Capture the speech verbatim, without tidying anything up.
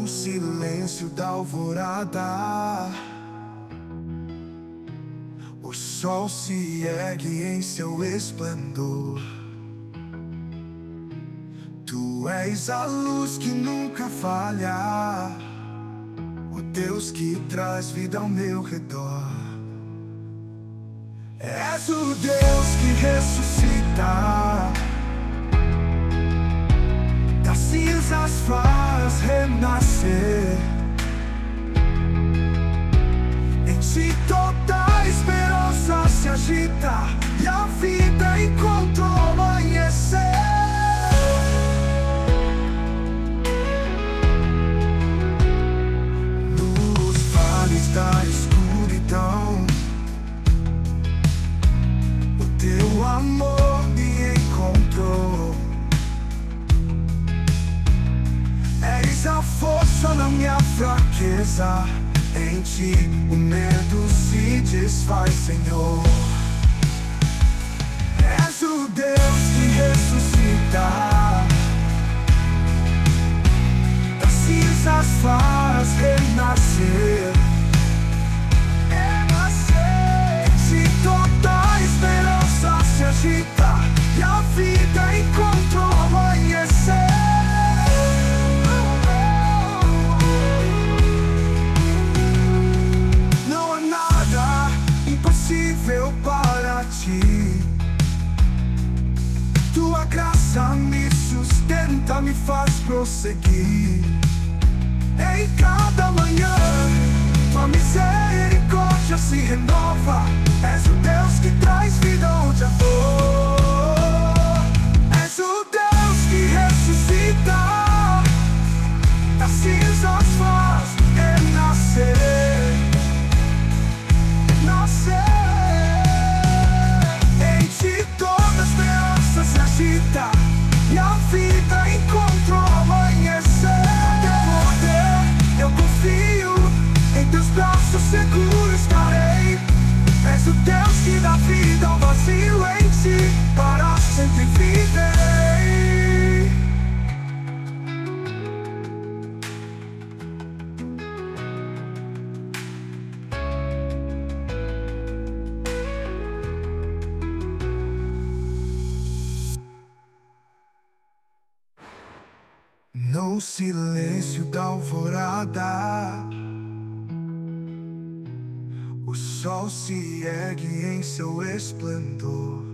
No silêncio da alvorada, o sol se ergue em seu esplendor. Tu és a luz que nunca falha, o Deus que traz vida ao meu redor. És o Deus que ressuscita, das cinzas faz renascer. Em ti toda a esperança se agita e a vida encontrou amanhecer. Nos vales da escuridão, o teu amor me encontrou. És a força na minha fraqueza, em ti o medo se desfaz, Senhor. És o Deus que ressuscita, das cinzas faz renascer. Em ti toda a esperança se agita e a vida encontrou amanhecer. Para ti, tua graça me sustenta, me faz prosseguir. Em cada manhã, tua misericórdia se renova. És o Deus que traz vida onde há dor. És o Deus que ressuscita, das cinzas faz renascer. Nascer. E a vida encontrou amanhecer. Teu poder eu confio, em teus braços seguros estarei. És o Deus que dá vida ao vazio, em ti para sempre viverei. No silêncio da alvorada, o sol se ergue em seu esplendor.